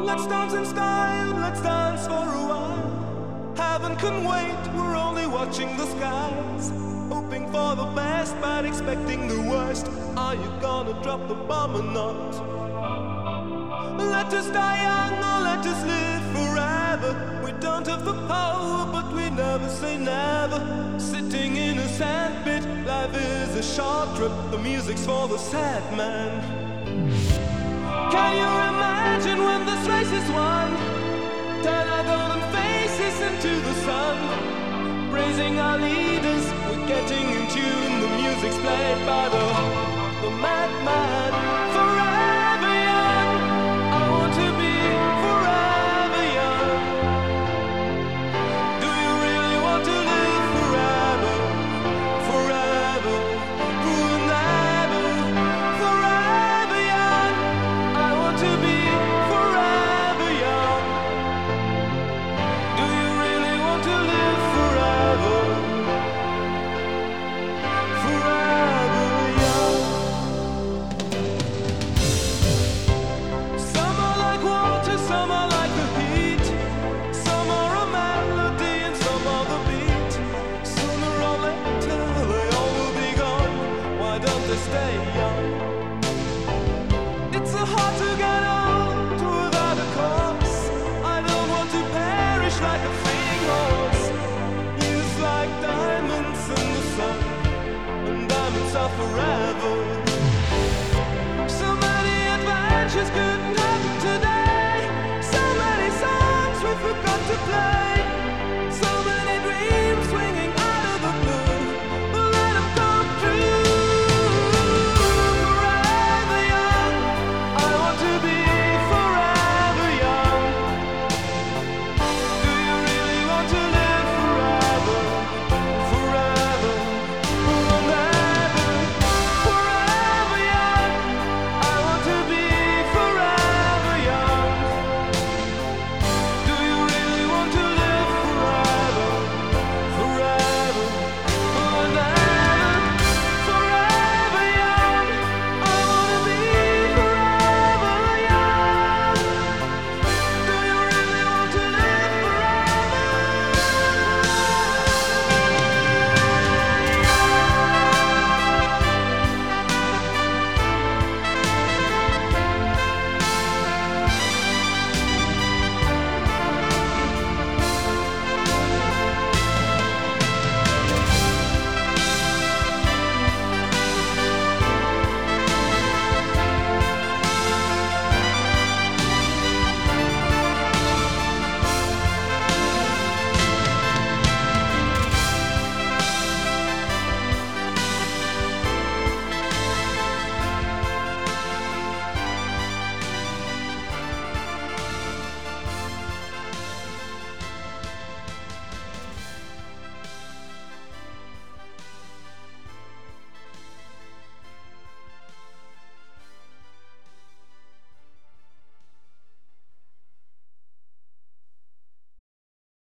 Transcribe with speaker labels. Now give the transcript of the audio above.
Speaker 1: Let's dance in style, let's dance for a while. Heaven can wait, we're only watching the skies. Hoping for the best, but expecting the worst. Are you gonna drop the bomb or not? Let us die young or let us live forever. We don't have the power, but we never say never. Sitting in a sandpit, life is a short trip. The music's for the sad man. Can you imagine when this race is won? Turn our golden faces into the sun. Praising our leaders, we're getting in tune. The music's played by the madman.